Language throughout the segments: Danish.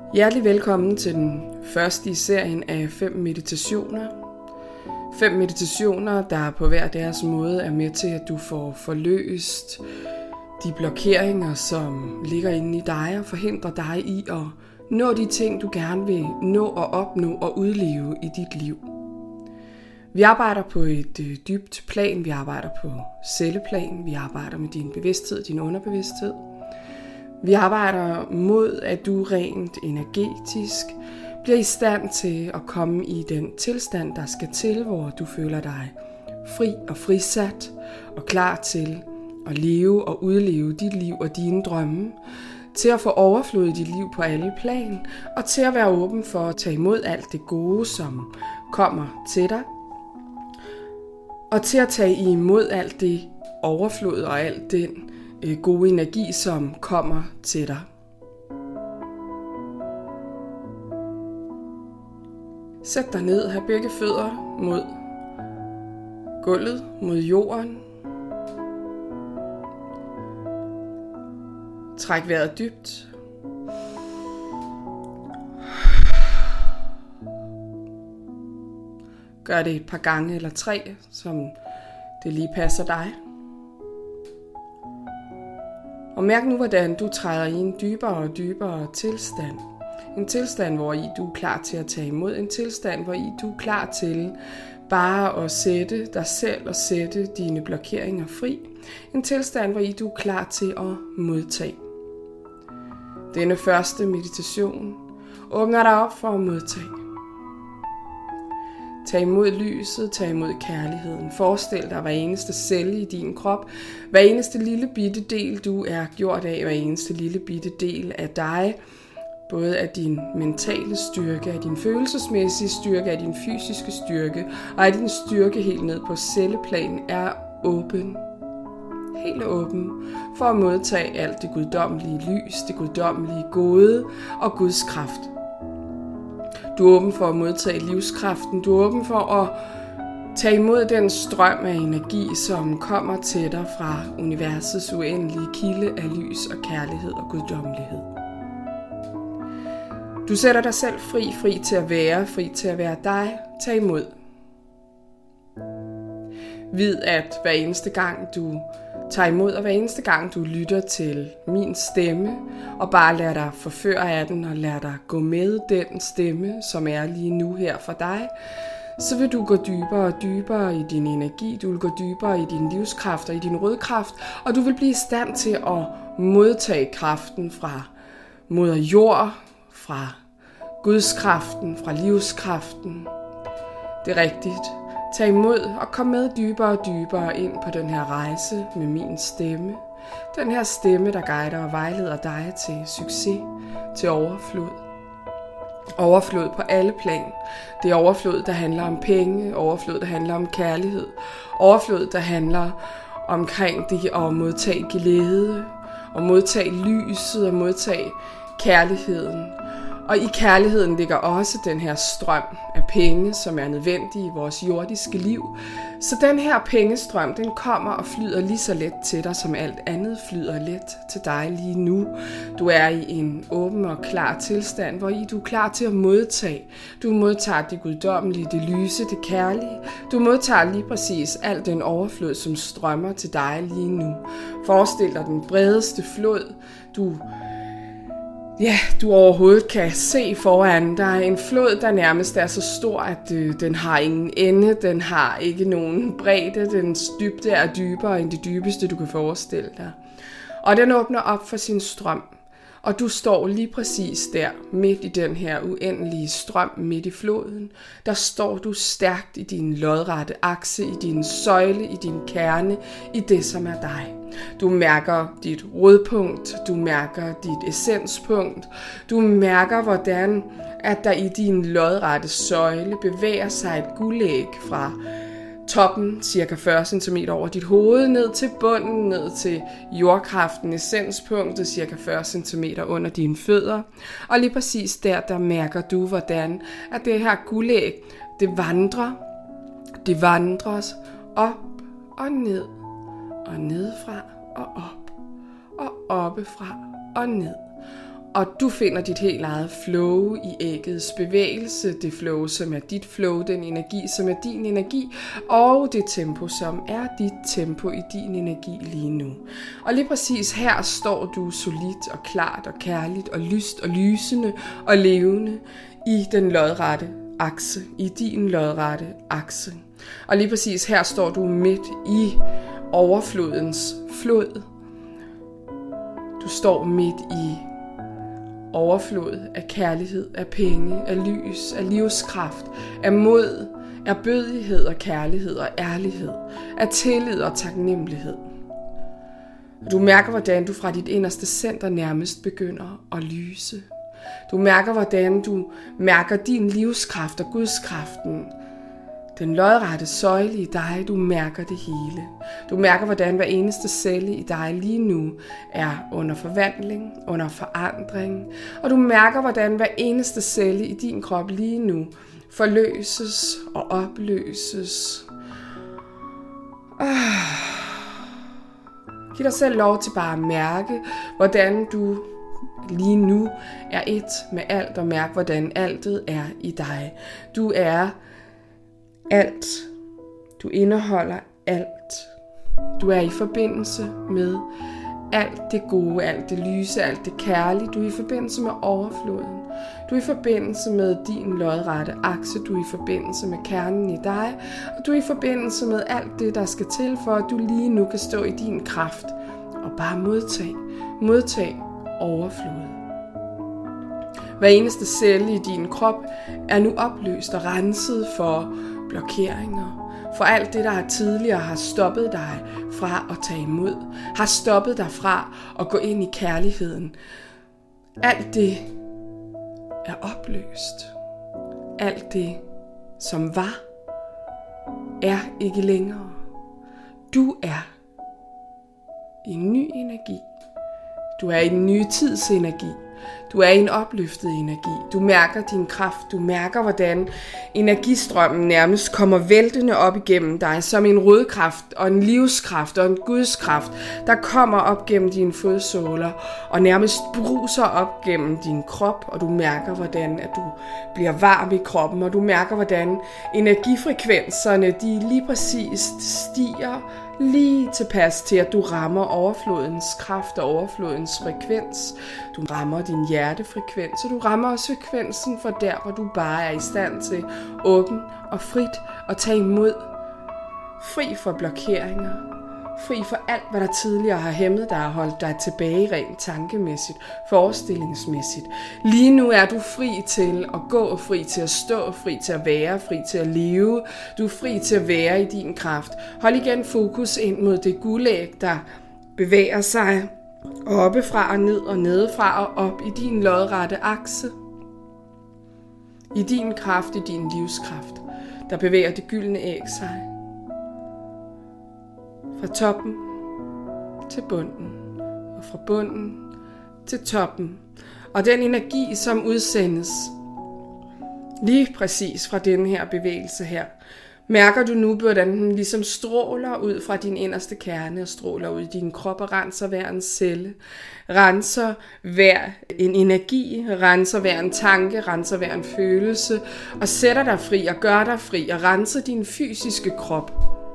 Hjertelig velkommen til den første i serien af 5 meditationer. 5 meditationer, der på hver deres måde er med til, at du får forløst de blokeringer, som ligger inde i dig og forhindrer dig i at nå de ting, du gerne vil nå og opnå og udleve i dit liv. Vi arbejder på et dybt plan, vi arbejder på celleplan, vi arbejder med din bevidsthed, din underbevidsthed. Vi arbejder mod, at du rent energetisk bliver i stand til at komme i den tilstand, der skal til, hvor du føler dig fri og frisat og klar til at leve og udleve dit liv og dine drømme, til at få overflod i dit liv på alle plan, og til at være åben for at tage imod alt det gode, som kommer til dig, og til at tage imod alt det overflod og alt den gode energi, som kommer til dig. Sæt dig ned, have begge fødder mod gulvet, mod jorden. Træk vejret dybt. Gør det et par gange eller 3, som det lige passer dig. Og mærk nu, hvordan du træder i en dybere og dybere tilstand. En tilstand, hvor i du er klar til at tage imod. En tilstand, hvor i du er klar til bare at sætte dig selv og sætte dine blokeringer fri. En tilstand, hvor i du er klar til at modtage. Denne første meditation åbner dig op for at modtage. Tag imod lyset, tag imod kærligheden. Forestil dig hver eneste celle i din krop, hver eneste lille bitte del, du er gjort af, hver eneste lille bitte del af dig. Både af din mentale styrke, af din følelsesmæssige styrke, af din fysiske styrke, og af din styrke helt ned på celleplan er åben. Helt åben for at modtage alt det guddommelige lys, det guddommelige gode og Guds kraft. Du er åben for at modtage livskraften. Du er åben for at tage imod den strøm af energi, som kommer til dig fra universets uendelige kilde af lys og kærlighed og guddommelighed. Du sætter dig selv fri til at være dig. Tag imod. Vid, at hver eneste gang du tager imod, og hver eneste gang du lytter til min stemme, og bare lader dig forføre af den, og lader dig gå med den stemme, som er lige nu her for dig, så vil du gå dybere og dybere i din energi, du vil gå dybere i din livskraft og i din rødkraft, og du vil blive i stand til at modtage kraften fra moder jord, fra Guds kraften, fra livskraften. Det er rigtigt. Tag imod og kom med dybere og dybere ind på den her rejse med min stemme. Den her stemme, der guider og vejleder dig til succes, til overflod. Overflod på alle plan. Det er overflod, der handler om penge, overflod, der handler om kærlighed, overflod, der handler omkring det at modtage glæde, og modtage lyset og modtage kærligheden. Og i kærligheden ligger også den her strøm af penge, som er nødvendig i vores jordiske liv. Så den her pengestrøm, den kommer og flyder lige så let til dig, som alt andet flyder let til dig lige nu. Du er i en åben og klar tilstand, hvor du er klar til at modtage. Du modtager det guddommelige, det lyse, det kærlige. Du modtager lige præcis al den overflod, som strømmer til dig lige nu. Forestil dig den bredeste flod, du overhovedet kan se foran dig. En flod, der nærmest er så stor, at den har ingen ende. Den har ikke nogen bredde. Dens dybde er dybere end det dybeste, du kan forestille dig. Og den åbner op for sin strøm. Og du står lige præcis der, midt i den her uendelige strøm, midt i floden. Der står du stærkt i din lodrette akse, i din søjle, i din kerne, i det, som er dig. Du mærker dit rodpunkt, du mærker dit essenspunkt, du mærker, hvordan at der i din lodrette søjle bevæger sig et guldæg fra toppen, cirka 40 cm over dit hoved, ned til bunden, ned til jordkraften, essenspunktet, cirka 40 cm under dine fødder. Og lige præcis der mærker du, hvordan at det her guldæg, det vandrer op og ned, og nedfra og op, og oppefra og ned, Og du finder dit helt eget flow i æggets bevægelse, det flow, som er dit flow, den energi, som er din energi, og det tempo, som er dit tempo i din energi lige nu. Og lige præcis her står du solidt og klart og kærligt og lyst og lysende og levende i den lodrette akse, i din lodrette akse. Og lige præcis her står du midt i overflodens flod. Du står midt i overflod af kærlighed, af penge, af lys, af livskraft, af mod, af bødighed og kærlighed og ærlighed, af tillid og taknemmelighed. Du mærker, hvordan du fra dit inderste center nærmest begynder at lyse. Du mærker, hvordan du mærker din livskraft og gudskraften. Den lodrette søjle i dig, du mærker det hele. Du mærker, hvordan hver eneste celle i dig lige nu er under forvandling, under forandring. Og du mærker, hvordan hver eneste celle i din krop lige nu forløses og opløses. Giv dig selv lov til bare at mærke, hvordan du lige nu er et med alt, og mærk, hvordan altet er i dig. Du er alt. Du indeholder alt. Du er i forbindelse med alt det gode, alt det lyse, alt det kærlige. Du er i forbindelse med overfloden. Du er i forbindelse med din lodrette akse. Du er i forbindelse med kernen i dig. Og du er i forbindelse med alt det, der skal til, for at du lige nu kan stå i din kraft og bare modtage overflod. Hver eneste celle i din krop er nu opløst og renset for blokeringer, for alt det, der tidligere har stoppet dig fra at tage imod, har stoppet dig fra at gå ind i kærligheden. Alt det er opløst. Alt det, som var, er ikke længere. Du er i en ny energi. Du er i en ny tids energi. Du er i en opløftet energi. Du mærker din kraft. Du mærker, hvordan energistrømmen nærmest kommer væltende op igennem dig, som en rodkraft og en livskraft og en gudskraft, der kommer op gennem dine fodsåler og nærmest bruser op gennem din krop. Og du mærker, hvordan at du bliver varm i kroppen, og du mærker, hvordan energifrekvenserne de lige præcis stiger lige tilpas til, at du rammer overflodens kraft og overflodens frekvens. Du rammer din hjertefrekvens, og du rammer også frekvensen for der, hvor du bare er i stand til åben og frit at tage imod. Fri for blokeringer. Fri for alt, hvad der tidligere har hæmmet dig og holdt dig tilbage rent tankemæssigt, forestillingsmæssigt. Lige nu er du fri til at gå, fri til at stå, fri til at være, fri til at leve. Du er fri til at være i din kraft. Hold igen fokus ind mod det guldæg, der bevæger sig oppefra og ned og nedefra og op i din lodrette akse. I din kraft, i din livskraft, der bevæger det gyldne æg sig. Fra toppen til bunden, og fra bunden til toppen. Og den energi, som udsendes lige præcis fra denne her bevægelse her, mærker du nu, hvordan den ligesom stråler ud fra din inderste kerne og stråler ud i din krop og renser hver en celle. Renser hver en energi, renser hver en tanke, renser hver en følelse og sætter dig fri og gør dig fri og renser din fysiske krop.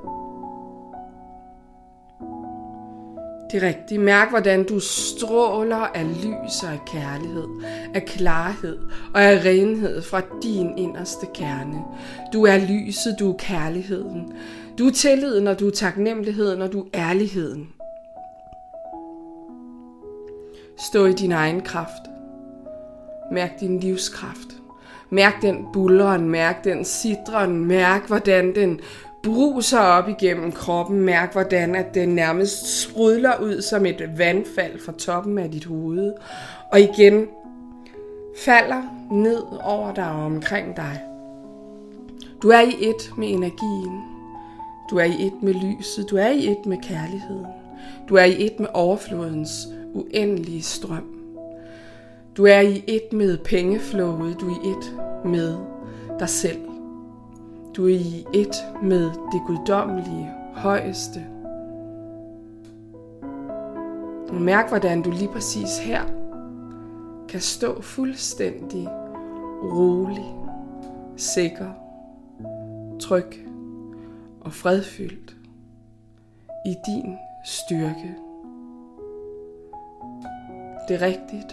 Det er rigtigt. Mærk, hvordan du stråler af lys og af kærlighed, af klarhed og af renhed fra din inderste kerne. Du er lyset, du er kærligheden. Du er tilliden, og du er taknemmeligheden, og du er ærligheden. Stå i din egen kraft. Mærk din livskraft. Mærk den buldren, mærk den sidren, mærk hvordan den bruser op igennem kroppen. Mærk hvordan at den nærmest sprudler ud som et vandfald fra toppen af dit hoved. Og igen falder ned over dig og omkring dig. Du er i et med energien. Du er i et med lyset. Du er i et med kærligheden. Du er i et med overflodens uendelige strøm. Du er i et med pengeflowet. Du er i et med dig selv. Du er i et med det guddommelige højeste. Mærk, hvordan du lige præcis her kan stå fuldstændig rolig, sikker, tryg og fredfyldt i din styrke. Det er rigtigt.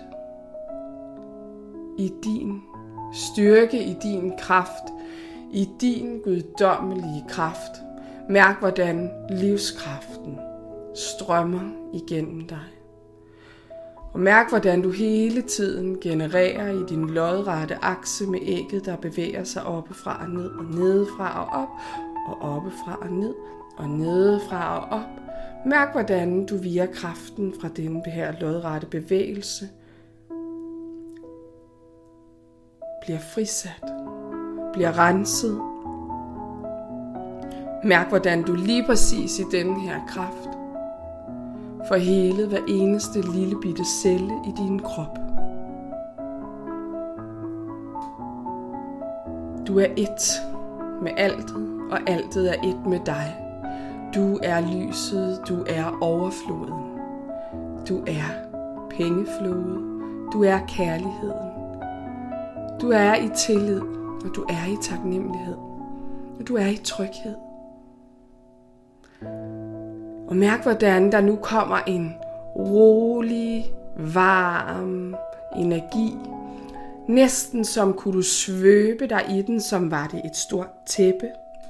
I din styrke, i din kraft, i din guddommelige kraft. Mærk, hvordan livskraften strømmer igennem dig. Og mærk, hvordan du hele tiden genererer i din lodrette akse med ægget, der bevæger sig oppefra og ned, og nedefra og op, og oppefra og ned, og nedefra og op. Mærk, hvordan du via kraften fra denne her lodrette bevægelse bliver frisat, bliver renset. Mærk, hvordan du lige præcis i denne her kraft får helet hver eneste lille bitte celle i din krop. Du er ét med altet, og altet er ét med dig. Du er lyset, du er overfloden. Du er pengeflowet, du er kærligheden. Du er i tillid, og du er i taknemmelighed, og du er i tryghed. Og mærk, hvordan der nu kommer en rolig, varm energi. Næsten som kunne du svøbe dig i den, som var det et stort tæppe.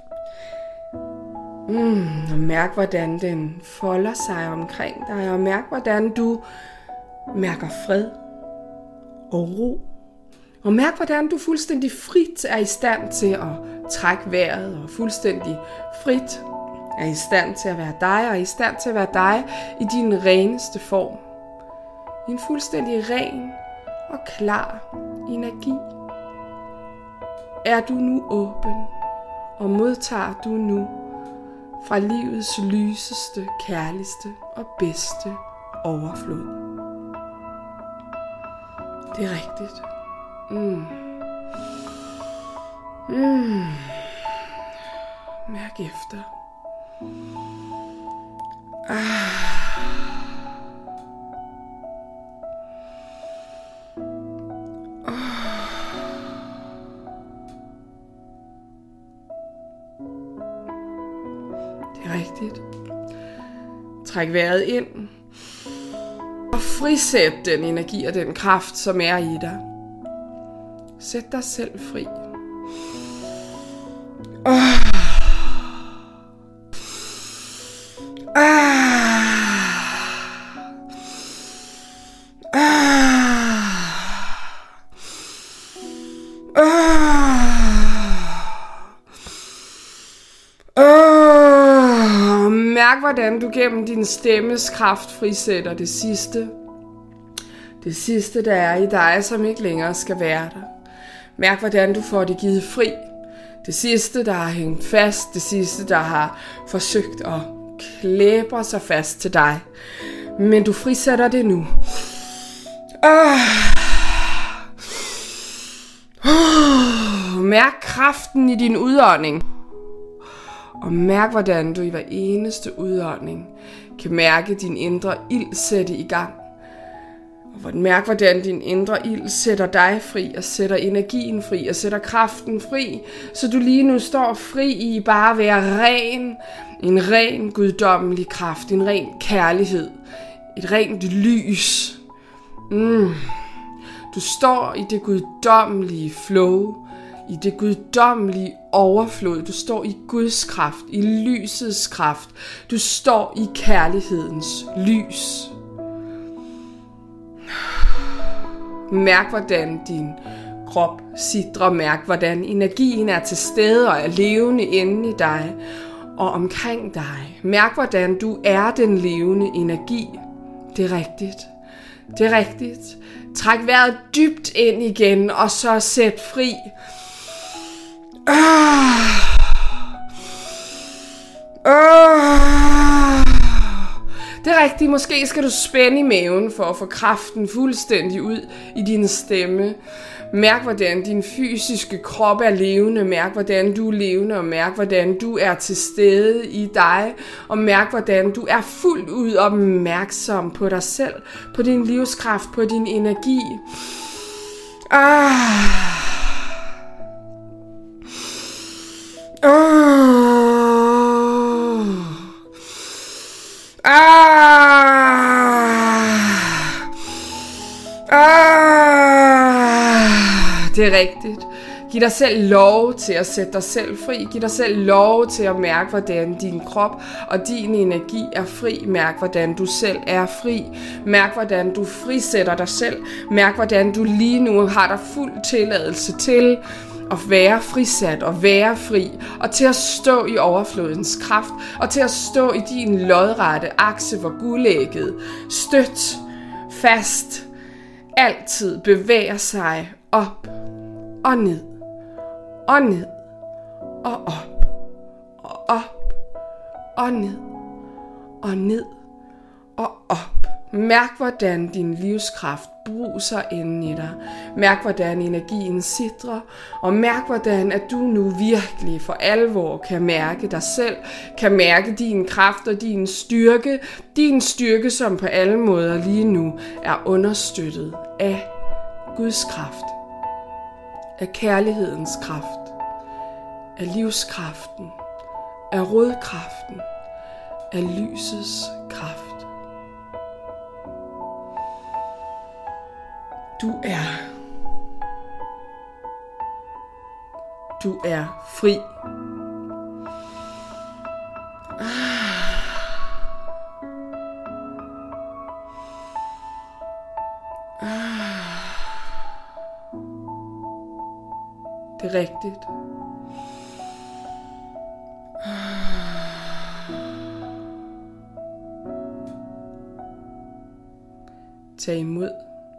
Og mærk, hvordan den folder sig omkring dig, og mærk, hvordan du mærker fred og ro. Og mærk, hvordan du fuldstændig frit er i stand til at trække vejret, og fuldstændig frit er i stand til at være dig, og er i stand til at være dig i din reneste form. I en fuldstændig ren og klar energi. Er du nu åben, og modtager du nu fra livets lyseste, kærligste og bedste overflod. Det er rigtigt. Mærk efter. Det er rigtigt. Træk vejret ind og frisæt den energi og den kraft, som er i dig. Sæt dig selv fri. Mærk, hvordan du gennem din stemmes kraft frisætter det sidste. Det sidste, der er i dig, som ikke længere skal være der. Mærk, hvordan du får det givet fri. Det sidste, der har hængt fast. Det sidste, der har forsøgt at klæbre sig fast til dig. Men du frisætter det nu. Mærk kraften i din udånding. Og mærk, hvordan du i hver eneste udånding kan mærke din indre ild sætte i gang. Og mærk, hvordan din indre ild sætter dig fri, og sætter energien fri, og sætter kraften fri, så du lige nu står fri i bare at være ren. En ren guddommelig kraft, en ren kærlighed, et rent lys. Du står i det guddommelige flow, i det guddommelige overflod. Du står i Guds kraft, i lysets kraft. Du står i kærlighedens lys. Mærk, hvordan din krop sidrer. Mærk, hvordan energien er til stede og er levende inde i dig og omkring dig. Mærk, hvordan du er den levende energi. Det er rigtigt. Det er rigtigt. Træk vejret dybt ind igen, og så sæt fri. Det er rigtigt. Måske skal du spænde i maven for at få kraften fuldstændig ud i din stemme. Mærk, hvordan din fysiske krop er levende. Mærk, hvordan du er levende. Og mærk, hvordan du er til stede i dig. Og mærk, hvordan du er fuldt ud opmærksom på dig selv. På din livskraft. På din energi. Det er rigtigt. Giv dig selv lov til at sætte dig selv fri. Giv dig selv lov til at mærke, hvordan din krop og din energi er fri. Mærk, hvordan du selv er fri. Mærk, hvordan du frisætter dig selv. Mærk, hvordan du lige nu har dig fuld tilladelse til at være frisat og være fri. Og til at stå i overflodens kraft. Og til at stå i din lodrette akse, hvor guldægget stødt, fast, altid bevæger sig op og ned, og ned, og op, og op, og ned, og ned, og op. Mærk, hvordan din livskraft bruser inden i dig. Mærk, hvordan energien sidrer, og mærk, hvordan at du nu virkelig for alvor kan mærke dig selv, kan mærke din kraft og din styrke, som på alle måder lige nu er understøttet af Guds kraft, af kærlighedens kraft, af livskraften, af rodkraften, af lysets kraft. Du er fri. Det er rigtigt. Tag imod.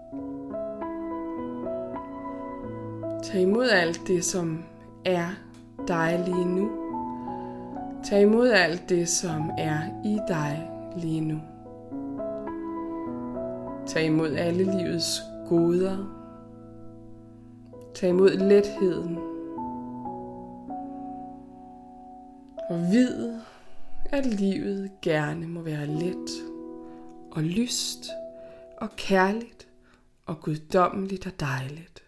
Tag imod alt det, som er dig lige nu. Tag imod alt det, som er i dig lige nu. Tag imod alle livets goder. Tag imod letheden. Og vid, at livet gerne må være let og lyst og kærligt og guddommeligt og dejligt.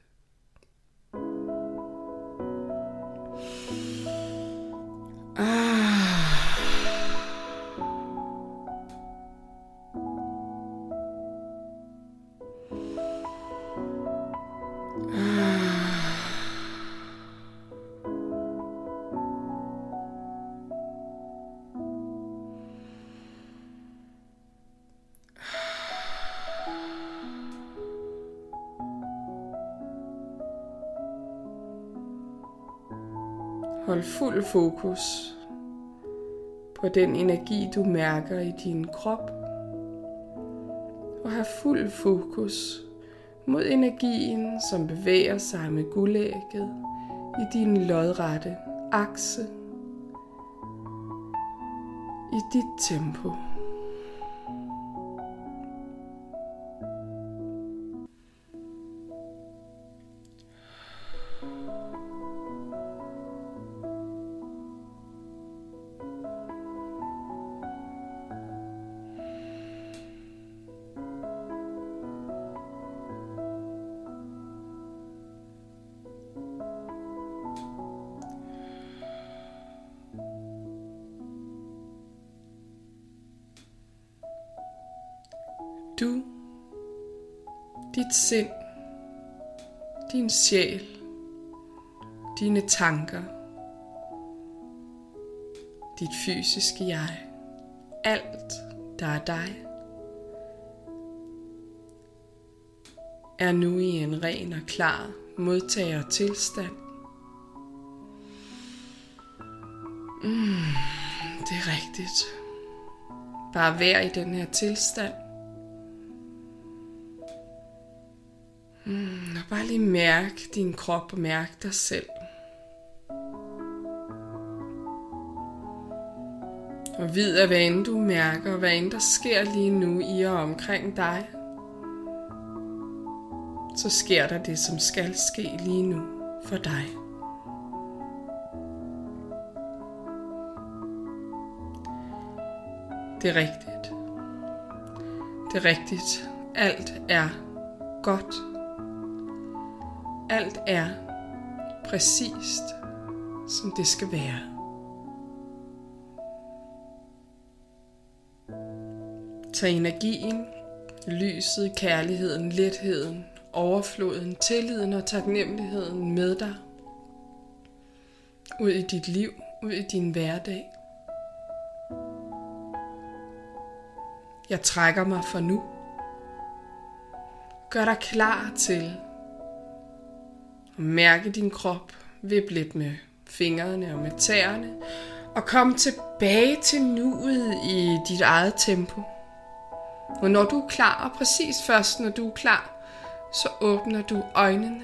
Hold fuld fokus på den energi, du mærker i din krop. Og have fuld fokus mod energien, som bevæger sig med guldægget i din lodrette akse. I dit tempo. Du, dit sind, din sjæl, dine tanker, dit fysiske jeg, alt der er dig, er nu i en ren og klar modtagertilstand. Det er rigtigt. Bare vær i den her tilstand. Og bare lige mærk din krop og mærk dig selv. Og Og vid af, hvad end du mærker, hvad end der sker lige nu i og omkring dig, så sker der det, som skal ske lige nu for dig. Det er rigtigt. Det er rigtigt. Alt er godt. Alt er præcist, som det skal være. Tag energien, lyset, kærligheden, letheden, overfloden, tilliden og taknemmeligheden med dig ud i dit liv, ud i din hverdag. Jeg trækker mig for nu. Gør dig klar til at mærke din krop, vip lidt med fingrene og med tæerne, og kom tilbage til nuet i dit eget tempo. Og når du er klar, og præcis først når du er klar, så åbner du øjnene.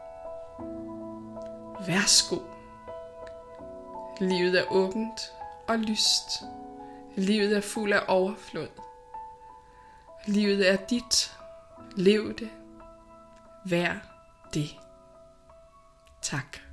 Værsgo. Livet er åbent og lyst. Livet er fuld af overflod. Livet er dit. Lev det. Vær det. Tak.